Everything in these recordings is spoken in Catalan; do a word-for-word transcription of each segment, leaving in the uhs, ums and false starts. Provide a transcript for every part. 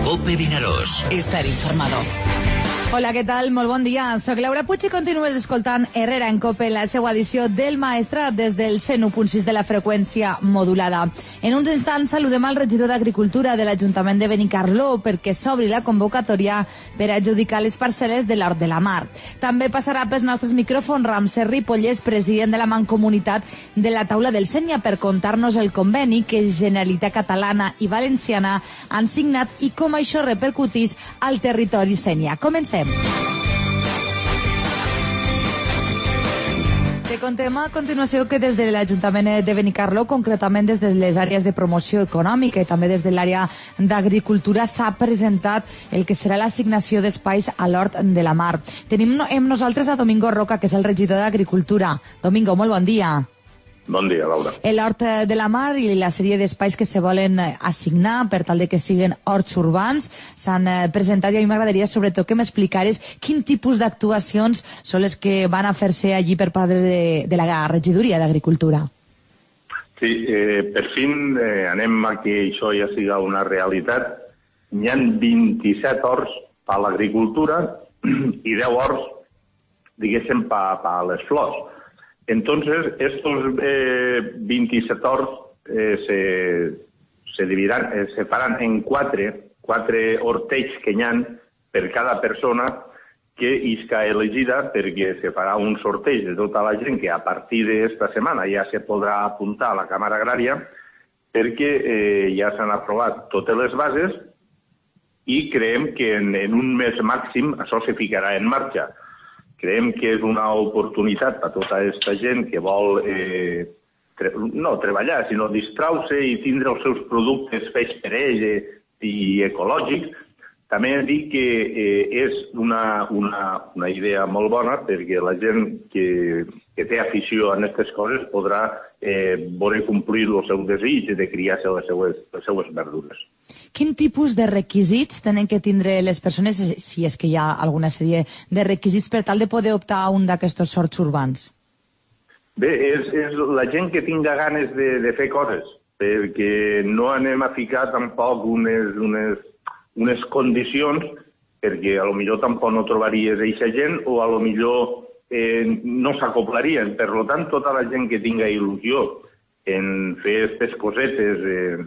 COPE Vinaròs. Estar informado. Hola, què tal? Molt bon dia. Soc Laura Puig i continues escoltant Herrera en COPE, la seva edició del Maestrat des del cent u punt sis de la freqüència modulada. En uns instants saludem al regidor d'Agricultura de l'Ajuntament de Benicarló perquè s'obri la convocatòria per adjudicar les parcel·les de l'Hort de la Mar. També passarà pels nostres micròfons Ramsès Ripollès, president de la Mancomunitat de la Taula del Sénia, per contar-nos el conveni que Generalitat Catalana i Valenciana han signat i com això repercutís al territori sénia. Comencem. Te contem a continuació que des de l'Ajuntament de Benicarló, concretament des de les àrees de promoció econòmica i també des de l'àrea d'agricultura, s'ha presentat el que serà l'assignació d'espais a l'Hort de la Mar. Tenim amb nosaltres a Domingo Roca, que és el regidor d'Agricultura. Domingo, molt bon dia. Bon dia, Laura. L'Hort de la Mar i la sèrie d'espais que se volen assignar per tal de que siguin horts urbans s'han presentat i a mi m'agradaria sobretot que m'explicares quin tipus d'actuacions són les que van a fer-se allí per part de, de la regidoria d'Agricultura. Sí, eh, per fin eh, anem a que això ja siga una realitat. Hi ha vint-i-set horts per a l'agricultura i deu horts, diguéssim, per a les flors. Entonces, estos eh, veintisiete horts eh, se, se dividirán, eh, se farán en quatre, quatre hortells que hi ha per cada persona que isca elegida, perquè se farà un sorteig de tota la gent que a partir d'esta setmana ja se podrà apuntar a la Càmera Agrària, perquè eh, ja s'han aprovat totes les bases i creiem que en, en un mes màxim això se ficarà en marxa. Creiem que és una oportunitat per a tota aquesta gent que vol eh, tre no treballar, sinó distraure-se i tindre els seus productes fets per ells eh, i ecològics. També dic que eh, és una, una, una idea molt bona perquè la gent que, que té afició a aquestes coses podrà eh, voler complir el seu desig de criar-se les seues, les seues verdures. Quin tipus de requisits tenen que tindre les persones, si és que hi ha alguna sèrie de requisits per tal de poder optar a un d'aquests horts urbans? Bé, és, és la gent que tinga ganes de, de fer coses, perquè no anem a ficar tampoc unes, unes, unes condicions, perquè a lo millor tampoc no trobaries eixa gent o a lo millor eh, no s'acoplarien. Per tant, tota la gent que tinga il·lusió en fer aquestes cosetes, eh,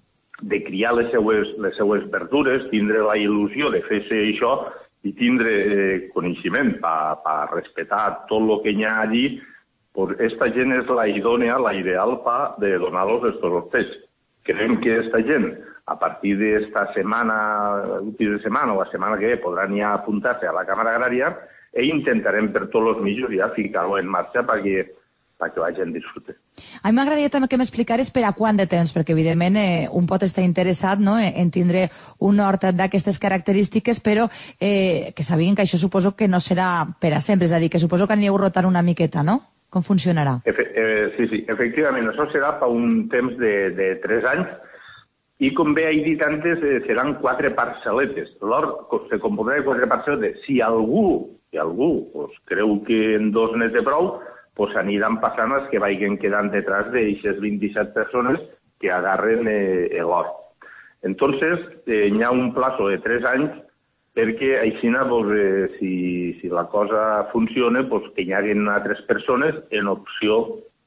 de criar les seues, les seues verdures, tindre la il·lusió de fer-se això i tindre eh, coneixement per pa respectar tot el que hi ha allí, pues esta gent és la idònea, la ideal per de donar-los estos hortells. Creiem que esta gent, a partir d'esta setmana, última de setmana o la setmana que ve, podran ja apuntar-se a la Càmera Agrària i intentarem per tots els mitjans ja ficar-ho en marxa perquè perquè la gent disfrute. A mi m'agradaria també que m'explicares per a quant de temps, perquè evidentment eh, un pot estar interessat, no?, en tindre un hort d'aquestes característiques, però eh, que sabien que això suposo que no serà per a sempre, és a dir, que suposo que anireu rotant una miqueta, no? Com funcionarà? Efe, eh, sí, sí, efectivament, això serà per un temps de, de tres anys i, com bé he dit antes, eh, seran quatre parcel·letes. L'hort se compondrà de quatre parcel·letes. Si algú, si algú pues, creu que en dos n'és de prou, pues aniran passant els que vagin quedant detrás d'aquestes vint-i-set persones que agarren eh, l'hort. Entonces, eh, hi ha un plazo de tres anys perquè així, pues, eh, si, si la cosa funciona, pues, que hi hagin altres persones en opció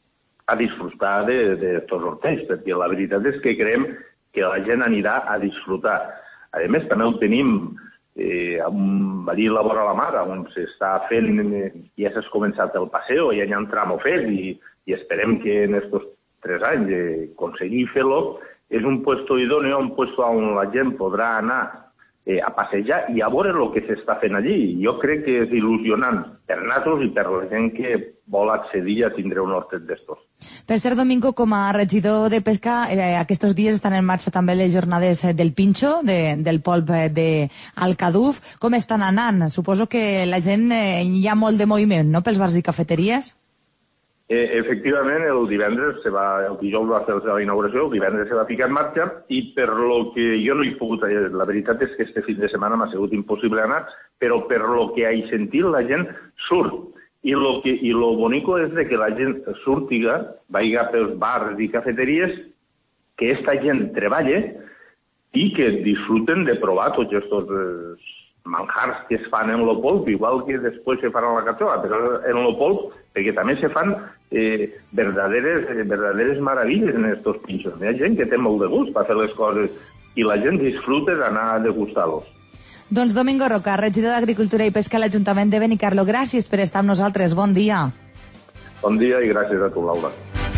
a disfrutar de, de tots hortells, perquè la veritat és que creiem que la gent anirà a disfrutar. A més, també ho tenim Eh, allí a la vora la mar, on s'està fent, eh, ja s'ha començat el passeo, ja hi ha un tram fet i, i esperem que en aquests tres anys eh, aconseguir fer-lo. És un puesto idòneo, un puesto on la gent podrà anar eh, a passejar i a veure el que s'està fent allí. Jo crec que és il·lusionant per nosaltres i per la gent que vol accedir a tindre un hortet d'estos. Per cert, Domingo, com a regidor de pesca, eh, aquests dies estan en marxa també les jornades del pinxo, de, del polp d'Alcaduf. Com estan anant? Suposo que la gent, eh, hi ha molt de moviment, no?, pels bars i cafeteries? Eh, efectivament, el divendres, se va, el dijous va fer la inauguració, el divendres se va ficar en marxa i per lo que jo no he pogut, la veritat és que este fin de setmana m'ha sigut impossible anar, però per lo que he sentit la gent surt. I lo, que, i lo bonico és de que la gent surtiga, vaiga pels bars i cafeteries, que esta gent treballe i que disfruten de provar tots aquests manjars que es fan en lo polp, igual que després se fan a la carxofa, però en lo polp, perquè també se fan eh, verdaderes, eh, verdaderes meravelles en aquests pinxos. Hi ha gent que té molt de gust per fer les coses i la gent disfruta d'anar a degustar-los. Doncs Domingo Roca, regidor d'Agricultura i Pesca a l'Ajuntament de Benicarló, gràcies per estar amb nosaltres. Bon dia. Bon dia i gràcies a tu, Laura.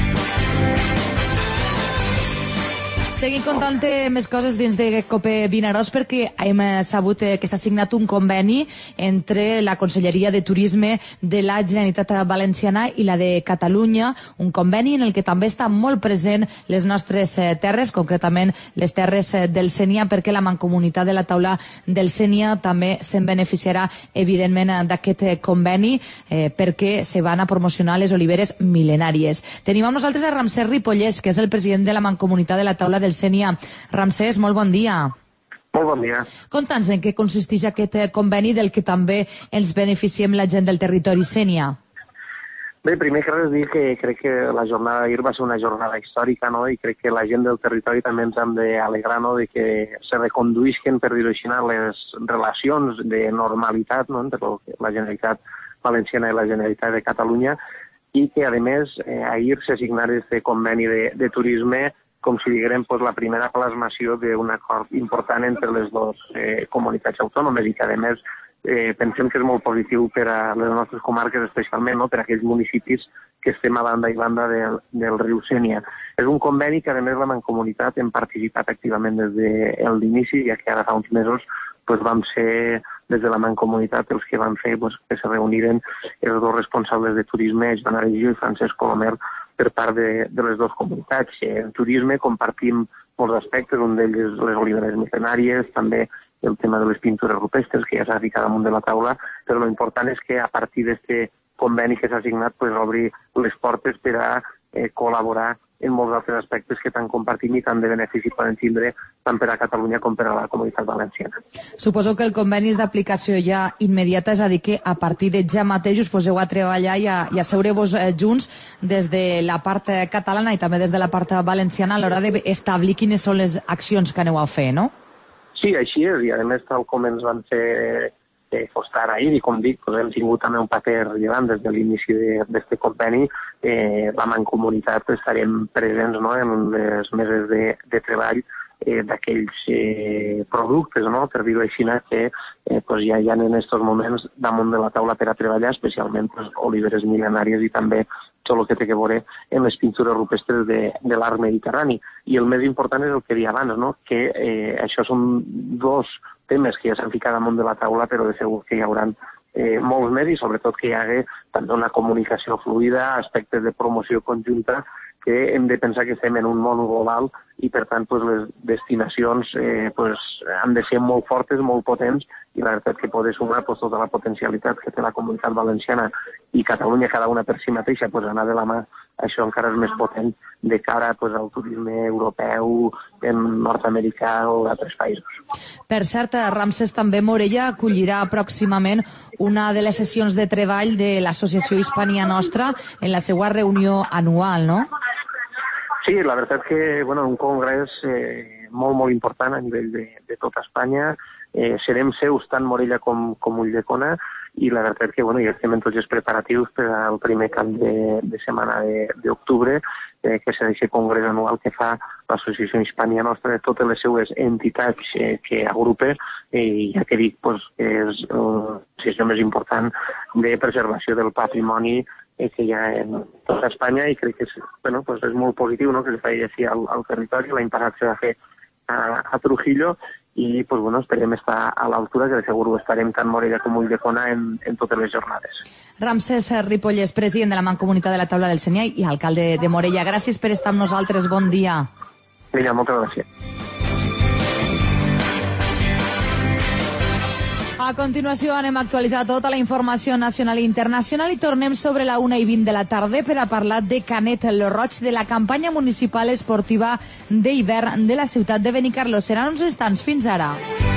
Seguim contant més coses dins de Cope Vinaròs perquè hem sabut que s'ha signat un conveni entre la Conselleria de Turisme de la Generalitat Valenciana i la de Catalunya, un conveni en el que també està molt present les nostres terres, concretament les terres del Sénia, perquè la Mancomunitat de la Taula del Sénia també se'n beneficiarà, evidentment, d'aquest conveni eh, perquè se van a promocionar les oliveres mil·lenàries. Tenim amb nosaltres a Ramsès Ripollès, que és el president de la Mancomunitat de la Taula del Sénia. Ramsès, molt bon dia. Molt bon dia. Conta'ns en què consisteix aquest conveni del que també ens beneficiem la gent del territori Sénia. Bé, primer que res dir que crec que la jornada d'ahir va ser una jornada històrica, no? I crec que la gent del territori també ens hem d'alegrar, no?, de que se reconduïsquen, per dir-ho així, les relacions de normalitat, no?, entre la Generalitat Valenciana i la Generalitat de Catalunya, i que, a més, eh, ahir se signara este conveni de, de turisme com si diguem pues, la primera plasmació d'un acord important entre les dues eh, comunitats autònomes i que, a més, eh, pensem que és molt positiu per a les nostres comarques, especialment no? per a aquells municipis que estem a banda i banda del, del riu Sénia. És un conveni que, a més, la Mancomunitat hem participat activament des de l'inici, ja que ara fa uns mesos pues, vam ser des de la Mancomunitat els que van fer pues, que se reuniren els dos responsables de turisme, Joan Aregio i Francesc Colomer, per part de, de les dues comunitats. En turisme compartim molts aspectes, un d'ells les oliveres mil·lenàries, també el tema de les pintures rupestres, que ja s'ha ficat damunt de la taula, però l'important és que a partir d'aquest conveni que s'ha signat pues, obrir les portes per a eh, col·laborar en molts altres aspectes que tant compartim i tant de benefici poden tindre tant per a Catalunya com per a la Comunitat Valenciana. Suposo que el conveni és d'aplicació ja immediata, és a dir, que a partir de ja mateix us poseu a treballar i a, i a seure-vos junts des de la part catalana i també des de la part valenciana a l'hora d'establir quines són les accions que aneu a fer, no? Sí, així és, i a més, tal com ens van fer eh, costar ahir, i com dic, doncs hem tingut també un paper rellevant des de l'inici d'aquest conveni. Eh, la Mancomunitat estarem presents no, en les meses de, de treball eh, d'aquells eh, productes, no, per dir-ho així, que eh, pues ja hi ha en aquests moments damunt de la taula per a treballar, especialment pues, oliveres mil·lenàries i també tot el que té a veure en les pintures rupestres de, de l'arc mediterrani. I el més important és el que deia abans, no? que eh, això són dos temes que ja s'han ficat damunt de la taula, però de segur que hi haurà eh, molts més i sobretot que hi hagi també una comunicació fluida, aspectes de promoció conjunta, que hem de pensar que estem en un món global i, per tant, pues, les destinacions eh, pues, han de ser molt fortes, molt potents, i la veritat que poder sumar pues, tota la potencialitat que té la Comunitat Valenciana i Catalunya, cada una per si mateixa, pues, anar de la mà, això encara és més potent de cara pues, al turisme europeu, nord-americà o d'altres països. Per cert, Ramsès, també Morella acollirà pròximament una de les sessions de treball de l'Associació Hispània Nostra en la seva reunió anual, no? Sí, la veritat que bueno, un congrés eh, molt, molt important a nivell de, de tota Espanya. Eh, serem seus tant Morella com, com Ulldecona i la veritat que bueno, ja estem en tots els preparatius per al primer cap de, de setmana d'octubre, eh, que serà aquest congrés anual que fa l'Associació Hispània Nostra de totes les seues entitats eh, que agrupa, eh, i ja que dic pues, que és l'associació més important de preservació del patrimoni eh, que hi ha en tota Espanya, i crec que és, bueno, pues és molt positiu no? que es faci així al, al territori. La impact s'ha de fer a, a Trujillo i pues, bueno, esperem estar a l'altura, que de segur estarem tant Morella com Ulldecona en, en totes les jornades. Ramsès Ripollès, president de la Mancomunitat de la Taula del Sénia i alcalde de Morella. Gràcies per estar amb nosaltres. Bon dia. Vinga, moltes gràcies. A continuació anem a actualitzar tota la informació nacional i internacional i tornem sobre la una i vint de la tarda per a parlar de Canet lo Roig, de la campanya municipal esportiva d'hivern de la ciutat de Benicarló. Seran uns instants. Fins ara.